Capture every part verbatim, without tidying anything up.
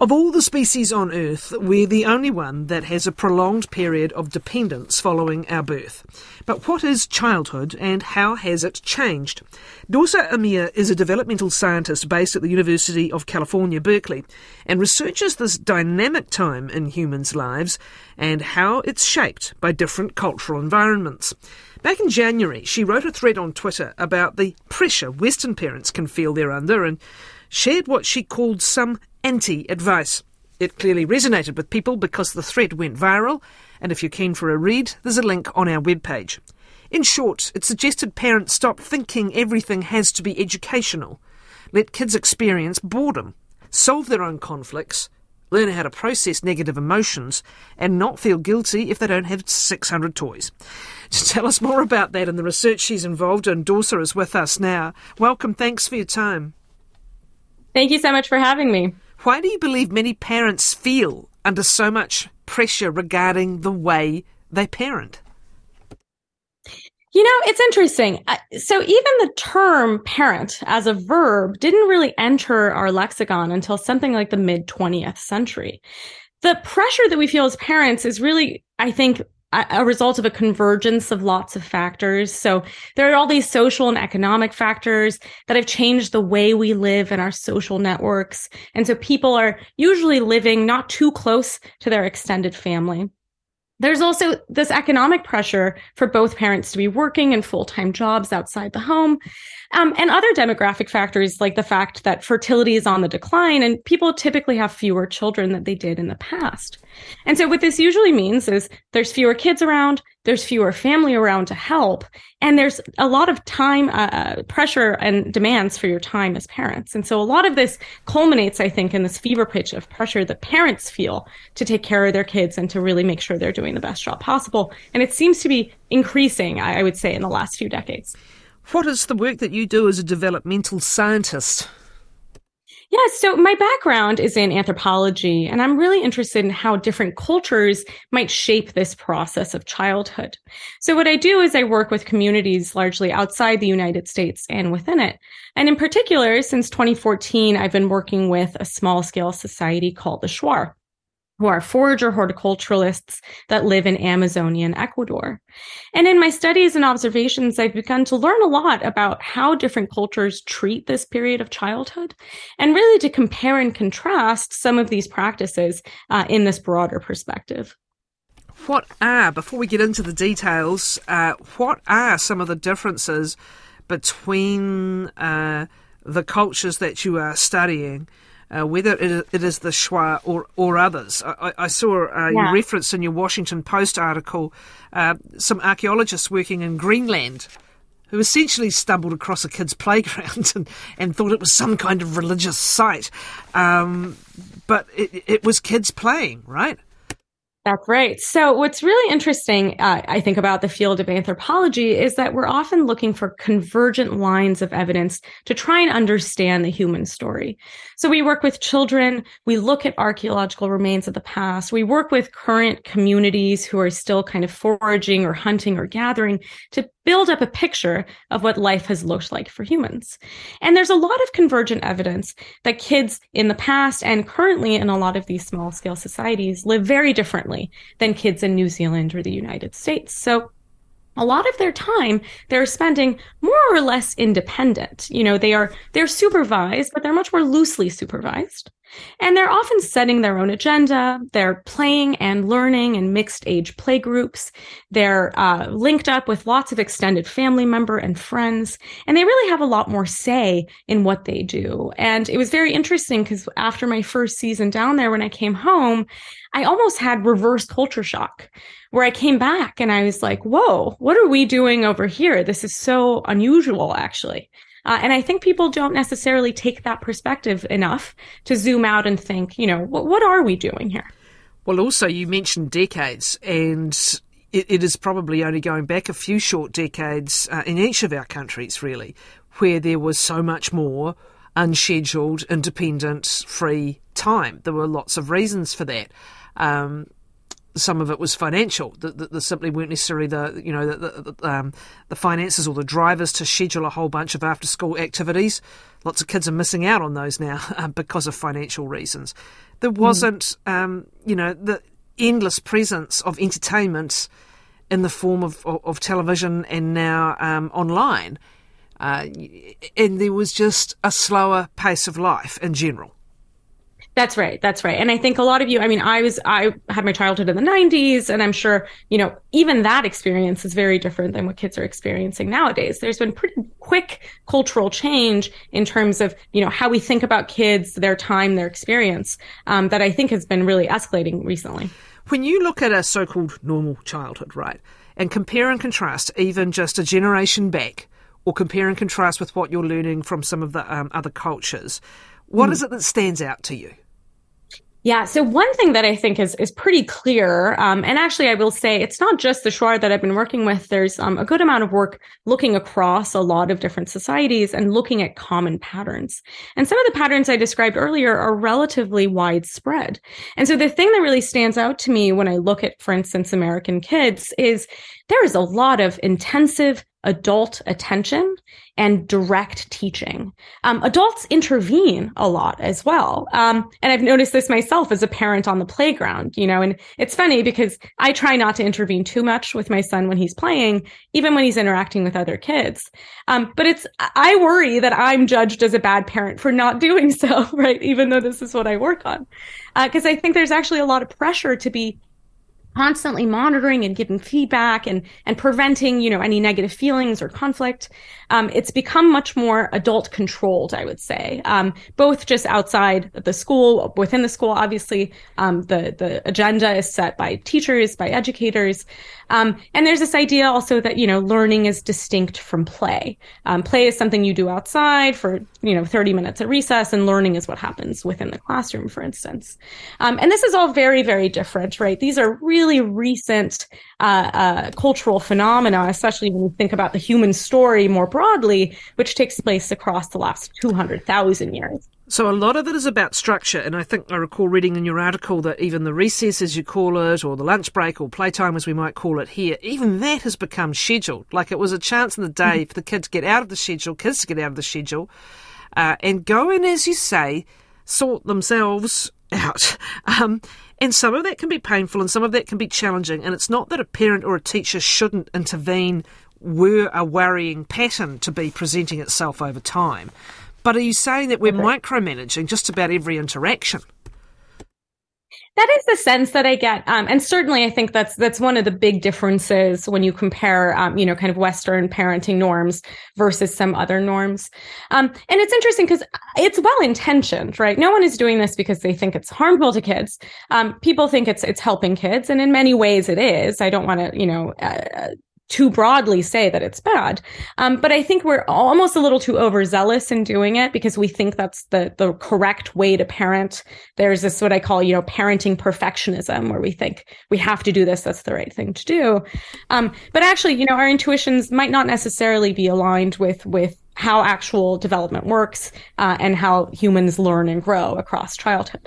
Of all the species on Earth, we're the only one that has a prolonged period of dependence following our birth. But what is childhood and how has it changed? Dorsa Amir is a developmental scientist based at the University of California, Berkeley, and researches this dynamic time in humans' lives and how it's shaped by different cultural environments. Back in January, she wrote a thread on Twitter about the pressure Western parents can feel they're under and shared what she called some anti-advice. It clearly resonated with people because the thread went viral, and if you're keen for a read, there's a link on our webpage. In short, it suggested parents stop thinking everything has to be educational, let kids experience boredom, solve their own conflicts, learn how to process negative emotions, and not feel guilty if they don't have six hundred toys. To tell us more about that and the research she's involved in, Dorsa is with us now. Welcome, thanks for your time. Thank you so much for having me. Why do you believe many parents feel under so much pressure regarding the way they parent? You know, it's interesting. So even the term parent as a verb didn't really enter our lexicon until something like the mid twentieth century. The pressure that we feel as parents is really, I think, a result of a convergence of lots of factors. So there are all these social and economic factors that have changed the way we live in our social networks. And so people are usually living not too close to their extended family. There's also this economic pressure for both parents to be working in full-time jobs outside the home, um, and other demographic factors like the fact that fertility is on the decline and people typically have fewer children than they did in the past. And so what this usually means is there's fewer kids around, there's fewer family around to help, and there's a lot of time uh, pressure and demands for your time as parents. And so a lot of this culminates, I think, in this fever pitch of pressure that parents feel to take care of their kids and to really make sure they're doing the best job possible. And it seems to be increasing, I would say, in the last few decades. What is the work that you do as a developmental scientist? Yes, so my background is in anthropology, and I'm really interested in how different cultures might shape this process of childhood. So what I do is I work with communities largely outside the United States and within it. And in particular, since twenty fourteen, I've been working with a small-scale society called the Shuar, who are forager horticulturalists that live in Amazonian Ecuador. And in my studies and observations, I've begun to learn a lot about how different cultures treat this period of childhood, and really to compare and contrast some of these practices uh, in this broader perspective. What are, before we get into the details, uh, what are some of the differences between uh, the cultures that you are studying? Uh, whether it, it is the Shuar or, or others. I, I saw uh, yeah. you referenced in your Washington Post article uh, some archaeologists working in Greenland who essentially stumbled across a kid's playground and, and thought it was some kind of religious site. Um, but it, it was kids playing, right? That's right. So what's really interesting, uh, I think, about the field of anthropology is that we're often looking for convergent lines of evidence to try and understand the human story. So we work with children, we look at archaeological remains of the past, we work with current communities who are still kind of foraging or hunting or gathering to build up a picture of what life has looked like for humans. And there's a lot of convergent evidence that kids in the past and currently in a lot of these small-scale societies live very differently than kids in New Zealand or the United States. So a lot of their time they're spending more or less independent. You know, they are, they're supervised, but they're much more loosely supervised. And they're often setting their own agenda. They're playing and learning in mixed age play groups. They're uh, linked up with lots of extended family member and friends. And they really have a lot more say in what they do. And it was very interesting because after my first season down there, when I came home, I almost had reverse culture shock where I came back and I was like, whoa, what are we doing over here? This is so unusual, actually. Uh, and I think people don't necessarily take that perspective enough to zoom out and think, you know, what, what are we doing here? Well, also, you mentioned decades, and it, it is probably only going back a few short decades uh, in each of our countries, really, where there was so much more unscheduled, independent, free time. There were lots of reasons for that. Um, some of it was financial. There simply weren't necessarily the, you know, the, the, um, the finances or the drivers to schedule a whole bunch of after-school activities. Lots of kids are missing out on those now uh, because of financial reasons. There wasn't, mm. um, you know, the endless presence of entertainment in the form of, of, of television and now um, online. Uh, and there was just a slower pace of life in general. That's right. That's right. And I think a lot of you, I mean, I was, I had my childhood in the nineties, and I'm sure, you know, even that experience is very different than what kids are experiencing nowadays. There's been pretty quick cultural change in terms of, you know, how we think about kids, their time, their experience, um, that I think has been really escalating recently. When you look at a so-called normal childhood, right, and compare and contrast even just a generation back, or compare and contrast with what you're learning from some of the um, other cultures, what mm. is it that stands out to you? Yeah. So one thing that I think is is pretty clear, um, and actually I will say it's not just the Shuar that I've been working with. There's um, a good amount of work looking across a lot of different societies and looking at common patterns. And some of the patterns I described earlier are relatively widespread. And so the thing that really stands out to me when I look at, for instance, American kids is there is a lot of intensive adult attention and direct teaching. Um, adults intervene a lot as well. Um, and I've noticed this myself as a parent on the playground, you know, and it's funny because I try not to intervene too much with my son when he's playing, even when he's interacting with other kids. Um, but it's, I worry that I'm judged as a bad parent for not doing so, right? Even though this is what I work on. Uh, cause I think there's actually a lot of pressure to be constantly monitoring and giving feedback and, and preventing, you know, any negative feelings or conflict. Um, it's become much more adult controlled, I would say, um, both just outside the school, within the school, obviously, um, the, the agenda is set by teachers, by educators. Um, and there's this idea also that, you know, learning is distinct from play. Um, play is something you do outside for, you know, thirty minutes at recess, and learning is what happens within the classroom, for instance. Um, and this is all very, very different, right? These are really recent uh, uh, cultural phenomena, especially when you think about the human story more broadly, which takes place across the last two hundred thousand years. So a lot of it is about structure, and I think I recall reading in your article that even the recess, as you call it, or the lunch break, or playtime, as we might call it here, even that has become scheduled. Like it was a chance in the day mm-hmm. for the kids to get out of the schedule, kids to get out of the schedule, uh, and go in, as you say, sort themselves out. Um, and some of that can be painful and some of that can be challenging. And it's not that a parent or a teacher shouldn't intervene were a worrying pattern to be presenting itself over time. But are you saying that we're okay. micromanaging just about every interaction? That is the sense that I get. Um, and certainly I think that's, that's one of the big differences when you compare, um, you know, kind of Western parenting norms versus some other norms. Um, and it's interesting because it's well intentioned, right? No one is doing this because they think it's harmful to kids. Um, people think it's, it's helping kids. And in many ways it is. I don't want to, you know, uh, too broadly say that it's bad. Um, but I think we're almost a little too overzealous in doing it because we think that's the, the correct way to parent. There's this, what I call, you know, parenting perfectionism, where we think we have to do this. That's the right thing to do. Um, but actually, you know, our intuitions might not necessarily be aligned with, with how actual development works, uh, and how humans learn and grow across childhood.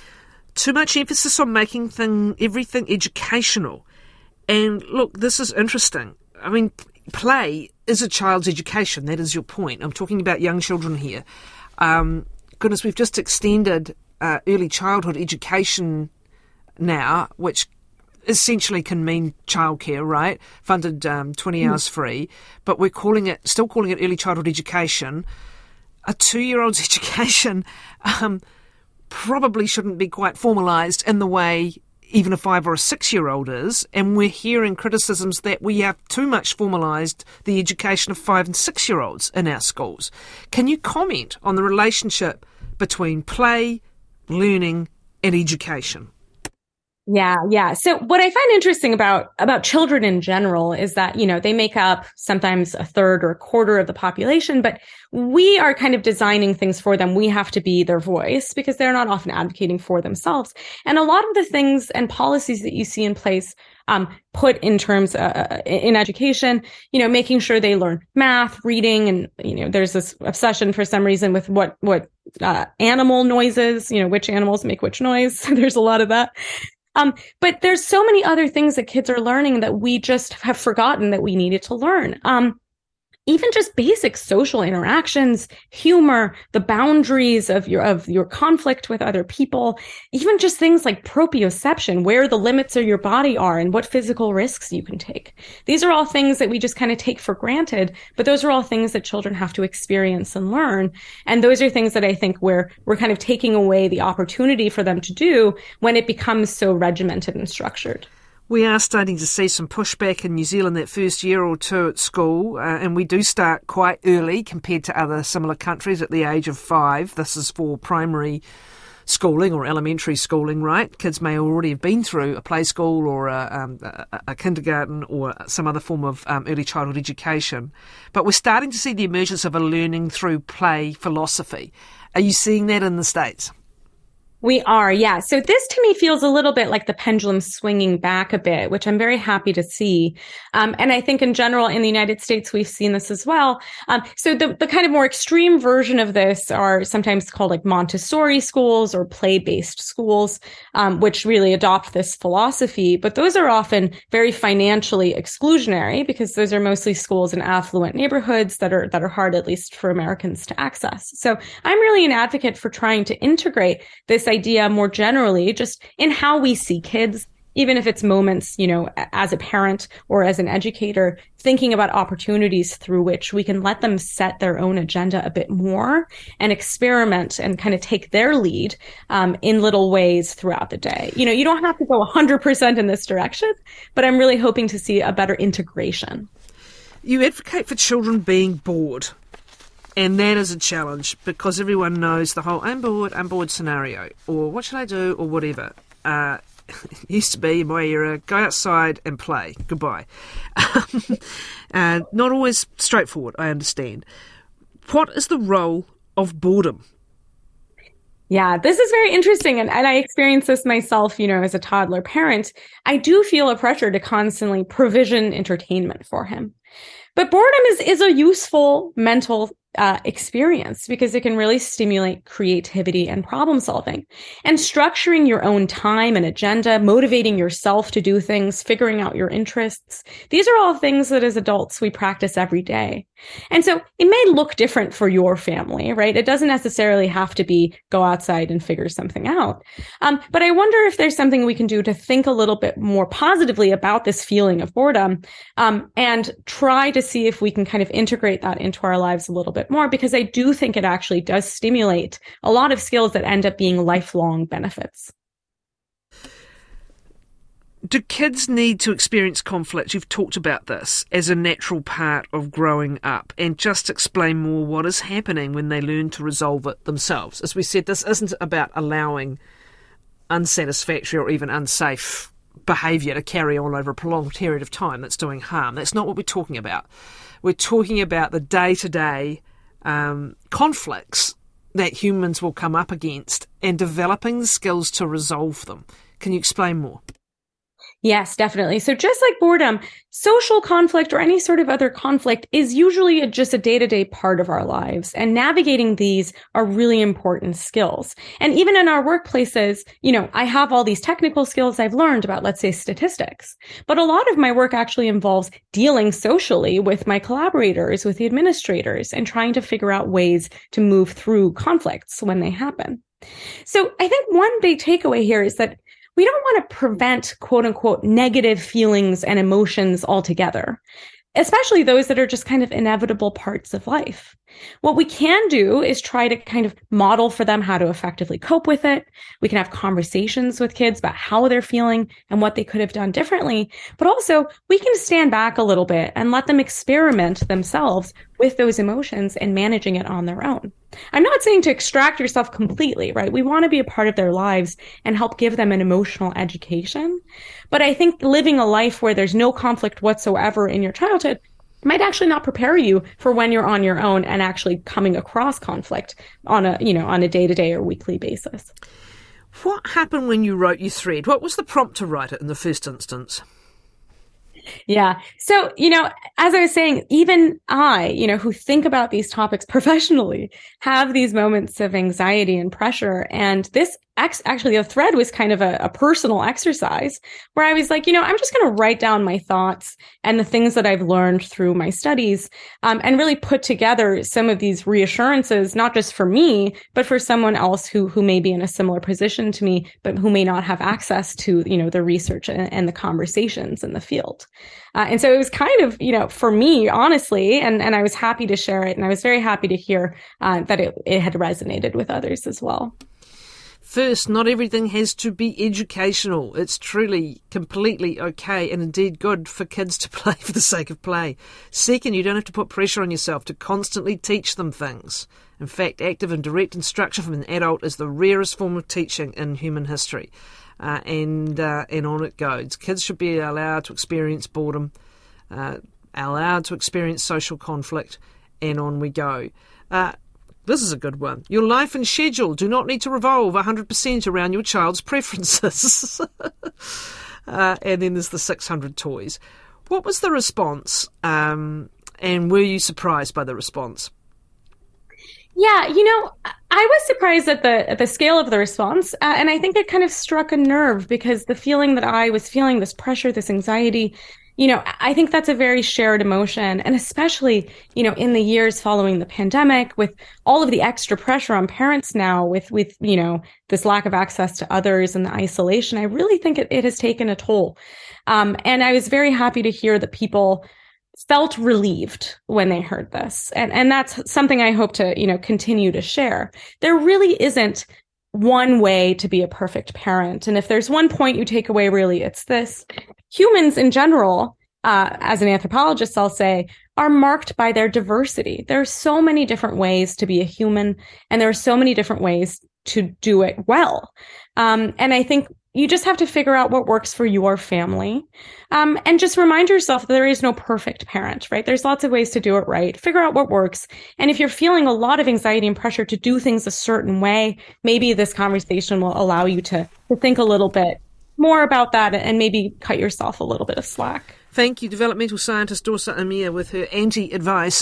Too much emphasis on making thing, everything educational. And look, this is interesting. I mean, play is a child's education. That is your point. I'm talking about young children here. Um, goodness, we've just extended uh, early childhood education now, which essentially can mean childcare, right? Funded um, twenty mm. hours free. But we're calling it, still calling it early childhood education. A two-year-old's education um, probably shouldn't be quite formalised in the way even a five or a six-year-old is, and we're hearing criticisms that we have too much formalised the education of five and six-year-olds in our schools. Can you comment on the relationship between play, learning, and education? Yeah, yeah. So what I find interesting about, about children in general is that, you know, they make up sometimes a third or a quarter of the population, but we are kind of designing things for them. We have to be their voice because they're not often advocating for themselves. And a lot of the things and policies that you see in place, um, put in terms, uh, in education, you know, making sure they learn math, reading, and, you know, there's this obsession for some reason with what, what, uh, animal noises, you know, which animals make which noise. There's a lot of that. Um, but there's so many other things that kids are learning that we just have forgotten that we needed to learn. Um, Even just basic social interactions, humor, the boundaries of your of your conflict with other people, even just things like proprioception, where the limits of your body are and what physical risks you can take. These are all things that we just kind of take for granted, but those are all things that children have to experience and learn. And those are things that I think we're we're kind of taking away the opportunity for them to do when it becomes so regimented and structured. We are starting to see some pushback in New Zealand that first year or two at school, uh, and we do start quite early compared to other similar countries at the age of five. This is for primary schooling or elementary schooling, right? Kids may already have been through a play school or a, um, a, a kindergarten or some other form of um, early childhood education. But we're starting to see the emergence of a learning through play philosophy. Are you seeing that in the States? We are, yeah. So this to me feels a little bit like the pendulum swinging back a bit, which I'm very happy to see. Um, and I think in general in the United States, we've seen this as well. Um, so the, the kind of more extreme version of this are sometimes called like Montessori schools or play-based schools, um, which really adopt this philosophy. But those are often very financially exclusionary because those are mostly schools in affluent neighborhoods that are, that are hard, at least for Americans, to access. So I'm really an advocate for trying to integrate this idea more generally, just in how we see kids, even if it's moments, you know, as a parent or as an educator, thinking about opportunities through which we can let them set their own agenda a bit more and experiment and kind of take their lead um, in little ways throughout the day. You know, you don't have to go one hundred percent in this direction, but I'm really hoping to see a better integration. You advocate for children being bored. And that is a challenge because everyone knows the whole I'm bored, I'm bored scenario, or what should I do, or whatever. Uh, it used to be in my era, go outside and play. Goodbye. uh, not always straightforward, I understand. What is the role of boredom? Yeah, this is very interesting. And, and I experienced this myself, you know, as a toddler parent. I do feel a pressure to constantly provision entertainment for him. But boredom is, is a useful mental uh, experience because it can really stimulate creativity and problem solving. And structuring your own time and agenda, motivating yourself to do things, figuring out your interests. These are all things that as adults we practice every day. And so it may look different for your family, right? It doesn't necessarily have to be go outside and figure something out. Um, but I wonder if there's something we can do to think a little bit more positively about this feeling of boredom um, and try to see if we can kind of integrate that into our lives a little bit more, because I do think it actually does stimulate a lot of skills that end up being lifelong benefits. Do kids need to experience conflict? You've talked about this as a natural part of growing up, and just explain more what is happening when they learn to resolve it themselves. As we said, this isn't about allowing unsatisfactory or even unsafe behaviour to carry on over a prolonged period of time that's doing harm. That's not what we're talking about. We're talking about the day-to-day um, conflicts that humans will come up against and developing the skills to resolve them. Can you explain more? Yes, definitely. So just like boredom, social conflict or any sort of other conflict is usually a, just a day-to-day part of our lives. And navigating these are really important skills. And even in our workplaces, you know, I have all these technical skills I've learned about, let's say, statistics. But a lot of my work actually involves dealing socially with my collaborators, with the administrators, and trying to figure out ways to move through conflicts when they happen. So I think one big takeaway here is that we don't want to prevent, quote unquote, negative feelings and emotions altogether, especially those that are just kind of inevitable parts of life. What we can do is try to kind of model for them how to effectively cope with it. We can have conversations with kids about how they're feeling and what they could have done differently. But also, we can stand back a little bit and let them experiment themselves with those emotions and managing it on their own. I'm not saying to extract yourself completely, right? We want to be a part of their lives and help give them an emotional education. But I think living a life where there's no conflict whatsoever in your childhood might actually not prepare you for when you're on your own and actually coming across conflict on a, you know, on a day-to-day or weekly basis. What happened when you wrote your thread? What was the prompt to write it in the first instance? Yeah. So, you know, as I was saying, even I, you know, who think about these topics professionally, have these moments of anxiety and pressure. And this ex- actually the thread was kind of a, a personal exercise where I was like, you know, I'm just going to write down my thoughts and the things that I've learned through my studies, um, and really put together some of these reassurances, not just for me, but for someone else who who may be in a similar position to me, but who may not have access to, you know, the research and, and the conversations in the field. Uh, and so it was kind of, you know, for me, honestly, and, and I was happy to share it. And I was very happy to hear uh, that it, it had resonated with others as well. First, not everything has to be educational. It's truly completely okay and indeed good for kids to play for the sake of play. Second, you don't have to put pressure on yourself to constantly teach them things. In fact, active and direct instruction from an adult is the rarest form of teaching in human history. Uh, and uh, and on it goes. Kids should be allowed to experience boredom, uh, allowed to experience social conflict, and on we go. Uh, This is a good one. Your life and schedule do not need to revolve one hundred percent around your child's preferences. uh, and then there's the six hundred toys. What was the response? Um, and were you surprised by the response? Yeah, you know, I was surprised at the at the scale of the response. Uh, and I think it kind of struck a nerve because the feeling that I was feeling, this pressure, this anxiety, you know, I think that's a very shared emotion. And especially, you know, in the years following the pandemic, with all of the extra pressure on parents now, with, with you know, this lack of access to others and the isolation, I really think it, it has taken a toll. Um, and I was very happy to hear that people felt relieved when they heard this. And, and that's something I hope to, you know, continue to share. There really isn't one way to be a perfect parent. And if there's one point you take away, really, it's this. Humans in general, uh, as an anthropologist, I'll say, are marked by their diversity. There are so many different ways to be a human, and there are so many different ways to do it well. Um, and I think you just have to figure out what works for your family. Um, and just remind yourself that there is no perfect parent, right? There's lots of ways to do it right. Figure out what works. And if you're feeling a lot of anxiety and pressure to do things a certain way, maybe this conversation will allow you to, to think a little bit more about that and maybe cut yourself a little bit of slack. Thank you, developmental scientist Dorsa Amir, with her anti-advice